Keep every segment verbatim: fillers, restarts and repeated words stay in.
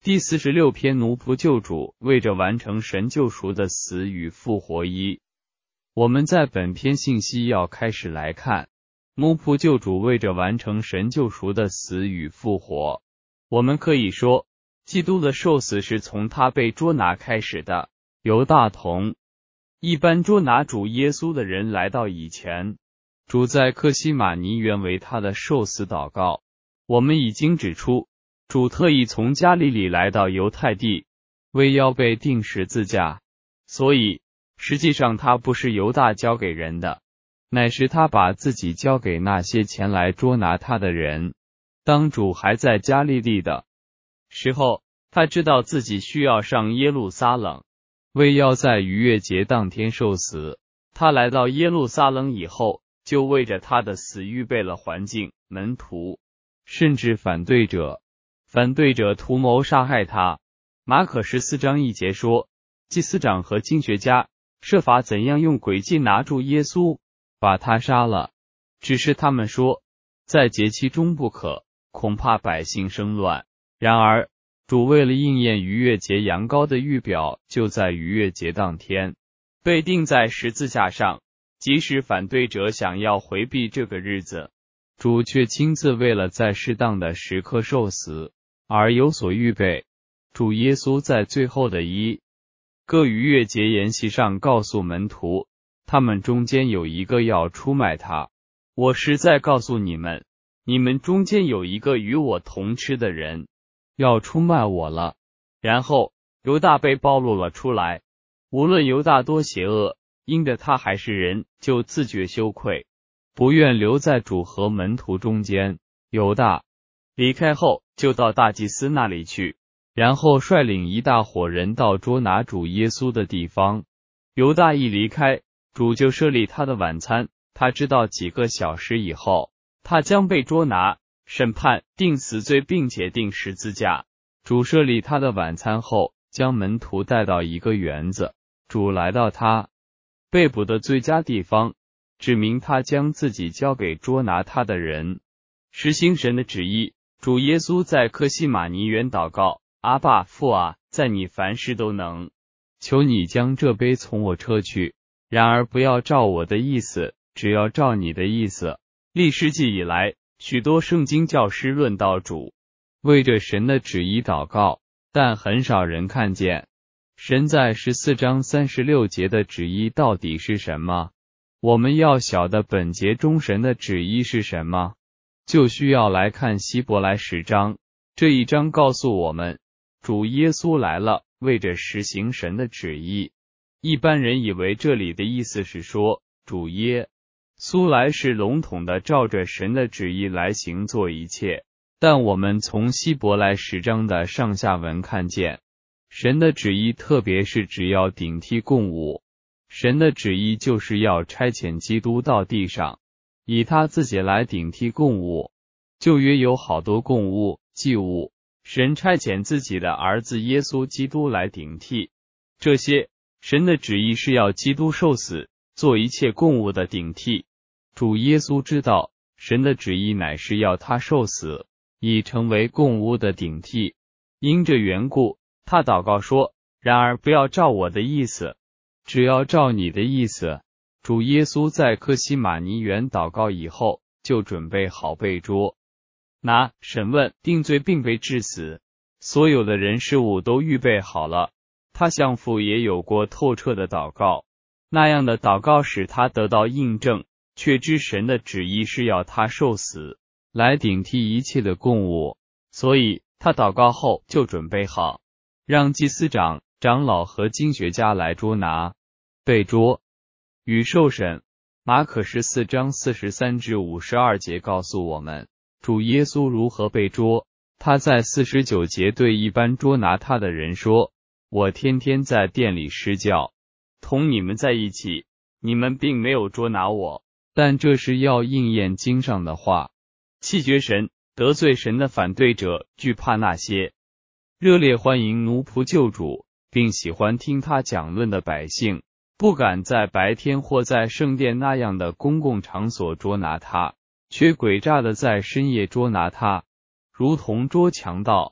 第四十六篇奴仆救主为着完成神救赎的死与复活一。我们在本篇信息要开始来看，奴仆救主为着完成神救赎的死与复活。我们可以说，基督的受死是从他被捉拿开始的。犹大同一般捉拿主耶稣的人来到以前，主在客西马尼园为他的受死祷告。我们已经指出，主特意从加利利来到犹太地，为要被钉十字架，所以实际上他不是犹大交给人的，乃是他把自己交给那些前来捉拿他的人。当主还在加利利的时候，他知道自己需要上耶路撒冷，为要在逾越节当天受死。他来到耶路撒冷以后，就为着他的死预备了环境、门徒，甚至反对者。反对者图谋杀害他。马可十四章一节说，祭司长和经学家设法怎样用诡计拿住耶稣，把他杀了。只是他们说，在节期中不可，恐怕百姓生乱。然而，主为了应验逾越节羊羔的预表，就在逾越节当天被钉在十字架上。即使反对者想要回避这个日子，主却亲自为了在适当的时刻受死而有所预备。主耶稣在最后的一个逾越节筵席上告诉门徒，他们中间有一个要出卖他。我实在告诉你们，你们中间有一个与我同吃的人，要出卖我了。然后犹大被暴露了出来。无论犹大多邪恶，因着他还是人，就自觉羞愧，不愿留在主和门徒中间。犹大离开后，就到大祭司那里去，然后率领一大伙人到捉拿主耶稣的地方。犹大一离开，主就设立他的晚餐。他知道几个小时以后，他将被捉拿、审判、定死罪，并且定十字架。主设立他的晚餐后，将门徒带到一个园子。主来到他被捕的最佳地方，指明他将自己交给捉拿他的人，实行神的旨意。主耶稣在客西马尼园祷告，阿爸父啊，在你凡事都能，求你将这杯从我撤去，然而不要照我的意思，只要照你的意思。历世纪以来，许多圣经教师论到主为着神的旨意祷告，但很少人看见神在十四章三十六节的旨意到底是什么。我们要晓得本节中神的旨意是什么，就需要来看希伯来十章。这一章告诉我们，主耶稣来了，为着实行神的旨意。一般人以为这里的意思是说，主耶稣来是笼统的照着神的旨意来行做一切。但我们从希伯来十章的上下文看见，神的旨意特别是只要顶替供物。神的旨意就是要差遣基督到地上，以他自己来顶替供物。旧约有好多供物、祭物，神差遣自己的儿子耶稣基督来顶替这些。神的旨意是要基督受死，做一切供物的顶替。主耶稣知道，神的旨意乃是要他受死，以成为供物的顶替。因这缘故，他祷告说，然而不要照我的意思，只要照你的意思。主耶稣在客西马尼园祷告以后，就准备好被捉拿、审问、定罪，并被致死。所有的人事物都预备好了。他向父也有过透彻的祷告，那样的祷告使他得到印证，确知神的旨意是要他受死，来顶替一切的供物。所以他祷告后就准备好，让祭司长、长老和经学家来捉拿、被捉与受审。马可十四章四十三至五十二节告诉我们，主耶稣如何被捉。他在四十九节对一般捉拿他的人说，我天天在店里施教，同你们在一起，你们并没有捉拿我，但这是要应验经上的话。弃绝神、得罪神的反对者惧怕那些热烈欢迎奴仆救主，并喜欢听他讲论的百姓，不敢在白天或在圣殿那样的公共场所捉拿他，却诡诈的在深夜捉拿他，如同捉强盗。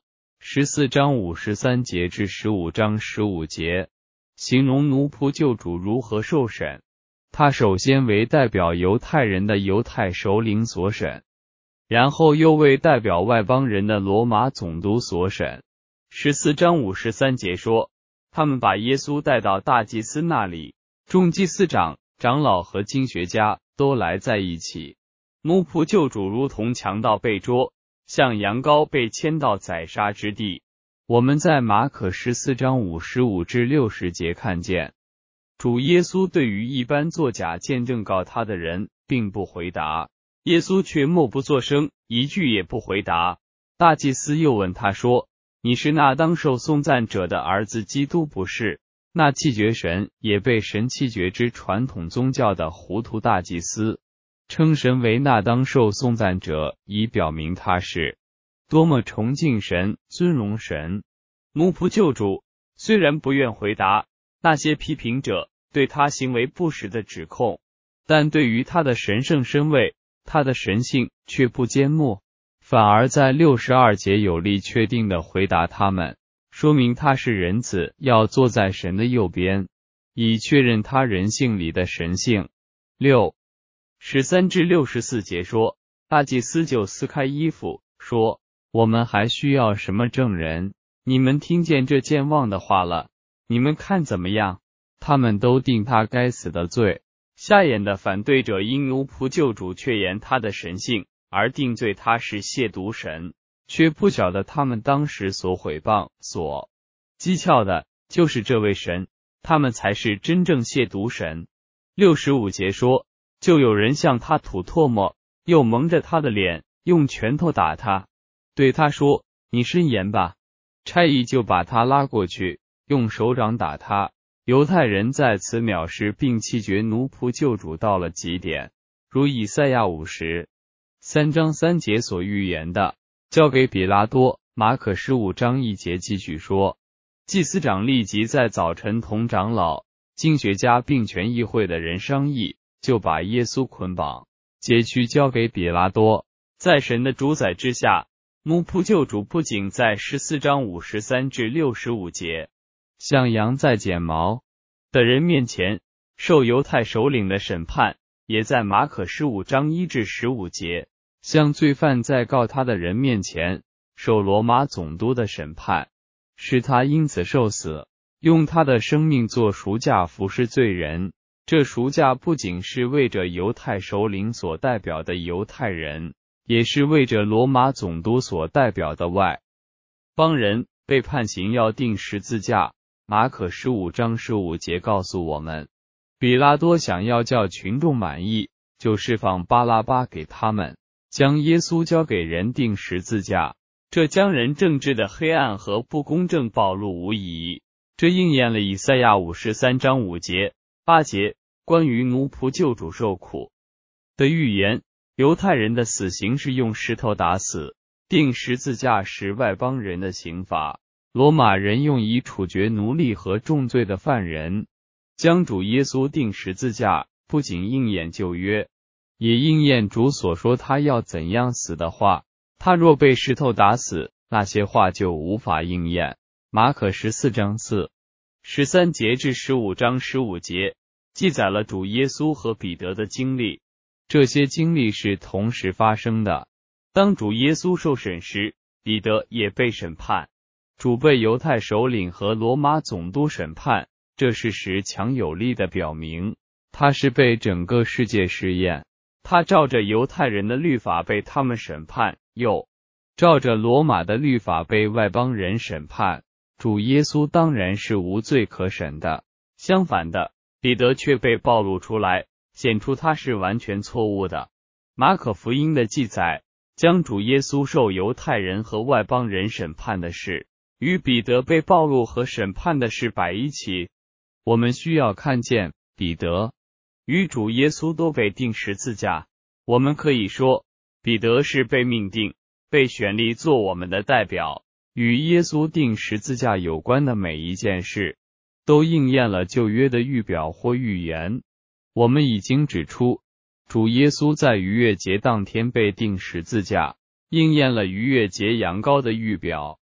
十四章五十三节至十五章十五节，形容奴仆救主如何受审。他首先为代表犹太人的犹太首领所审，然后又为代表外邦人的罗马总督所审。十四章五十三节说，他们把耶稣带到大祭司那里，众祭司长、长老和经学家都来在一起。奴仆救主如同强盗被捉，像羊羔被牵到宰杀之地。我们在马可十四章五十五至六十节看见，主耶稣对于一般作假见证告他的人并不回答，耶稣却默不作声，一句也不回答。大祭司又问他说，你是那当受颂赞者的儿子基督不是？那弃绝神也被神弃绝之传统宗教的糊涂大祭司，称神为那当受颂赞者，以表明他是多么崇敬神、尊荣神。奴仆救主虽然不愿回答那些批评者对他行为不实的指控，但对于他的神圣身位、他的神性却不缄默，反而在六十二节有力确定地回答他们，说明他是人子，要坐在神的右边，以确认他人性里的神性。六十三至六十四节说，大祭司就撕开衣服，说，我们还需要什么证人？你们听见这健忘的话了，你们看怎么样？他们都定他该死的罪。瞎眼的反对者因奴仆救主确言他的神性，而定罪他是亵渎神，却不晓得他们当时所毁谤、所讥诮的就是这位神，他们才是真正亵渎神。六十五节说，就有人向他吐唾沫，又蒙着他的脸，用拳头打他，对他说，你申言吧。差役就把他拉过去，用手掌打他。犹太人在此藐视并弃绝奴仆救主到了极点，如以赛亚五十三章三节所预言的，交给比拉多。马可十五章一节继续说，祭司长立即在早晨同长老、经学家并全议会的人商议，就把耶稣捆绑，解去交给比拉多。在神的主宰之下，奴仆救主不仅在十四章五十三至六十五节，像羊在剪毛的人面前受犹太首领的审判，也在马可十五章一至十五节，像罪犯在告他的人面前受罗马总督的审判，使他因此受死，用他的生命做赎价服侍罪人。这赎价不仅是为着犹太首领所代表的犹太人，也是为着罗马总督所代表的外邦人。被判刑要钉十字架。马可十五章十五节告诉我们，比拉多想要叫群众满意，就释放巴拉巴给他们，将耶稣交给人钉十字架。这将人政治的黑暗和不公正暴露无遗。这应验了以赛亚五十三章五节、八节关于奴仆救主受苦的预言。犹太人的死刑是用石头打死，钉十字架是外邦人的刑罚。罗马人用以处决奴隶和重罪的犯人。将主耶稣钉十字架，不仅应验旧约，也应验主所说他要怎样死的话。他若被石头打死，那些话就无法应验。马可十四章四、十三节至十五章十五节记载了主耶稣和彼得的经历。这些经历是同时发生的。当主耶稣受审时，彼得也被审判。主被犹太首领和罗马总督审判，这事实强有力的表明，他是被整个世界试验。他照着犹太人的律法被他们审判，又照着罗马的律法被外邦人审判。主耶稣当然是无罪可审的。相反的，彼得却被暴露出来，显出他是完全错误的。马可福音的记载，将主耶稣受犹太人和外邦人审判的事，与彼得被暴露和审判的事摆一起。我们需要看见彼得与主耶稣都被钉十字架。我们可以说，彼得是被命定、被选立做我们的代表。与耶稣钉十字架有关的每一件事，都应验了旧约的预表或预言。我们已经指出，主耶稣在逾越节当天被钉十字架，应验了逾越节羊羔的预表。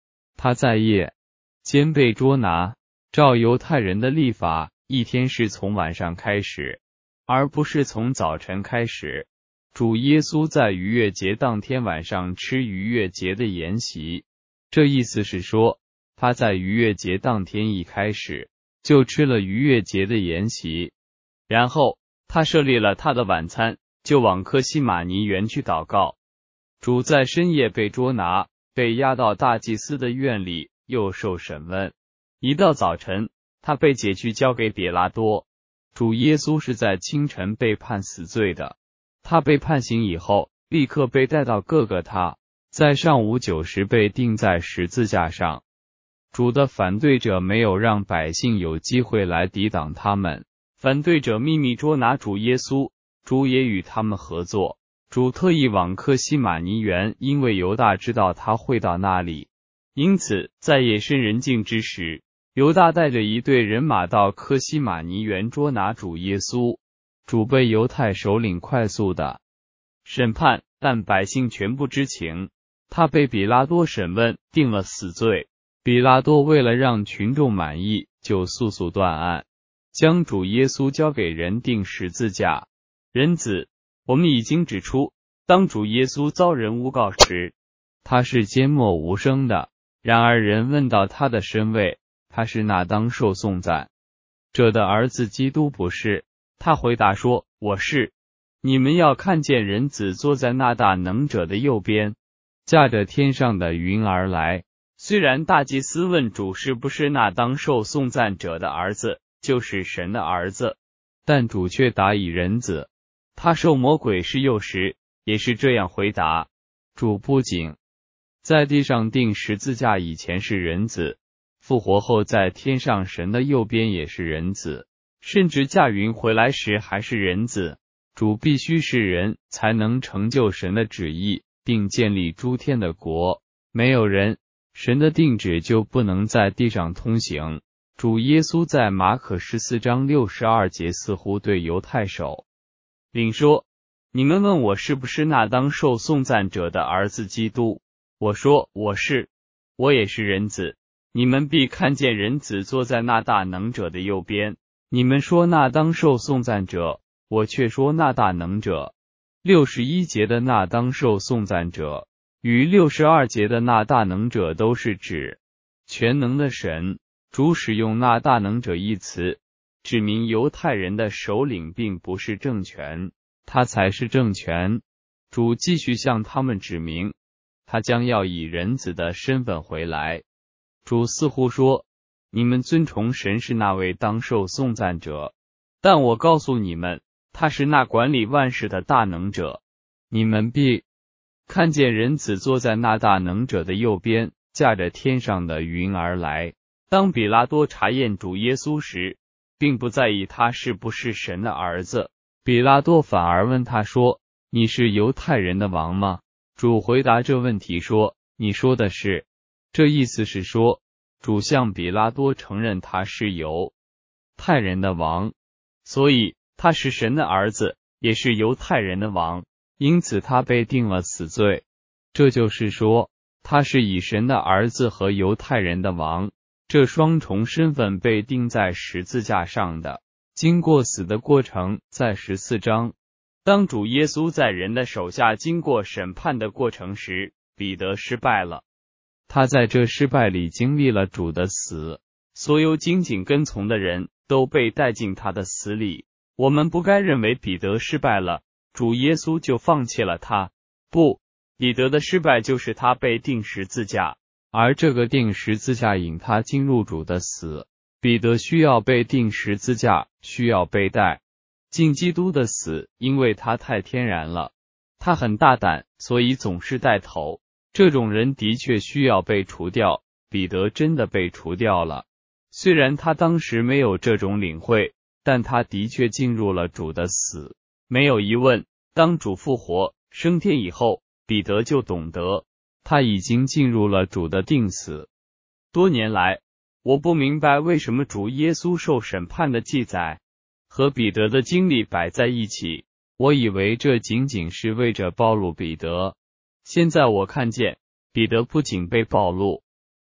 他在夜间被捉拿。照犹太人的历法，一天是从晚上开始，而不是从早晨开始。主耶稣在逾越节当天晚上吃逾越节的筵席，这意思是说，他在逾越节当天一开始就吃了逾越节的筵席，然后他设立了他的晚餐，就往客西马尼园去祷告。主在深夜被捉拿，被押到大祭司的院里，又受审问。一到早晨，他被解去交给比拉多。主耶稣是在清晨被判死罪的。他被判刑以后，立刻被带到各个他，在上午九时被钉在十字架上。主的反对者没有让百姓有机会来抵挡他们，反对者秘密捉拿主耶稣，主也与他们合作。主特意往客西马尼园，因为犹大知道他会到那里，因此在夜深人静之时，犹大带着一队人马到客西马尼园捉拿主耶稣。主被犹太首领快速的审判，但百姓全不知情。他被比拉多审问，定了死罪。比拉多为了让群众满意，就速速断案，将主耶稣交给人钉十字架。人子，我们已经指出，当主耶稣遭人诬告时，他是缄默无声的。然而人问到他的身位，他是那当受颂赞者的儿子基督，不是。他回答说，我是。你们要看见人子坐在那大能者的右边，驾着天上的云而来。虽然大祭司问主是不是那当受颂赞者的儿子，就是神的儿子，但主却答以人子。他受魔鬼试诱时，也是这样回答。主不仅在地上钉十字架以前是人子，复活后在天上神的右边也是人子，甚至驾云回来时还是人子。主必须是人，才能成就神的旨意，并建立诸天的国。没有人，神的定旨就不能在地上通行。主耶稣在马可十四章六十二节似乎对犹太首领说，你们问我是不是那当受颂赞者的儿子基督，我说我是。我也是人子，你们必看见人子坐在那大能者的右边。你们说那当受颂赞者，我却说那大能者。六十一节的那当受颂赞者与六十二节的那大能者都是指全能的神。主使用那大能者一词，指明犹太人的首领并不是政权，他才是政权。主继续向他们指明，他将要以人子的身份回来。主似乎说，你们尊崇神是那位当受颂赞者，但我告诉你们，他是那管理万事的大能者。你们必看见人子坐在那大能者的右边，驾着天上的云而来。当比拉多查验主耶稣时，并不在意他是不是神的儿子，比拉多反而问他说，你是犹太人的王吗？主回答这问题说，你说的是。这意思是说，主向比拉多承认他是犹太人的王，所以他是神的儿子，也是犹太人的王，因此他被定了死罪。这就是说，他是以神的儿子和犹太人的王这双重身份被钉在十字架上的。经过死的过程，在十四章，当主耶稣在人的手下经过审判的过程时，彼得失败了。他在这失败里经历了主的死，所有紧紧跟从的人都被带进他的死里。我们不该认为彼得失败了，主耶稣就放弃了他。不，彼得的失败就是他被钉十字架，而这个钉十字架引他进入主的死。彼得需要被钉十字架，需要被带进基督的死，因为他太天然了。他很大胆，所以总是带头。这种人的确需要被除掉，彼得真的被除掉了。虽然他当时没有这种领会，但他的确进入了主的死。没有疑问，当主复活升天以后，彼得就懂得他已经进入了主的定死。多年来，我不明白为什么主耶稣受审判的记载和彼得的经历摆在一起，我以为这仅仅是为着暴露彼得。现在我看见，彼得不仅被暴露，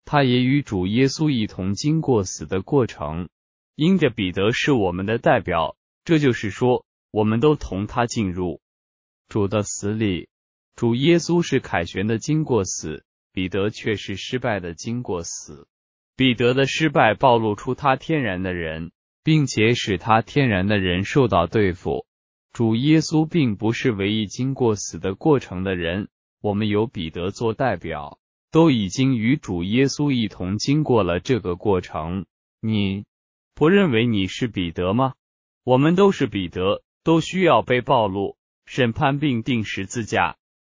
他也与主耶稣一同经过死的过程。因着彼得是我们的代表，这就是说，我们都同他进入主的死里。主耶稣是凯旋的经过死，彼得却是失败的经过死。彼得的失败暴露出他天然的人，并且使他天然的人受到对付。主耶稣并不是唯一经过死的过程的人，我们有彼得做代表，都已经与主耶稣一同经过了这个过程。你不认为你是彼得吗？我们都是彼得，都需要被暴露、审判并钉十字架。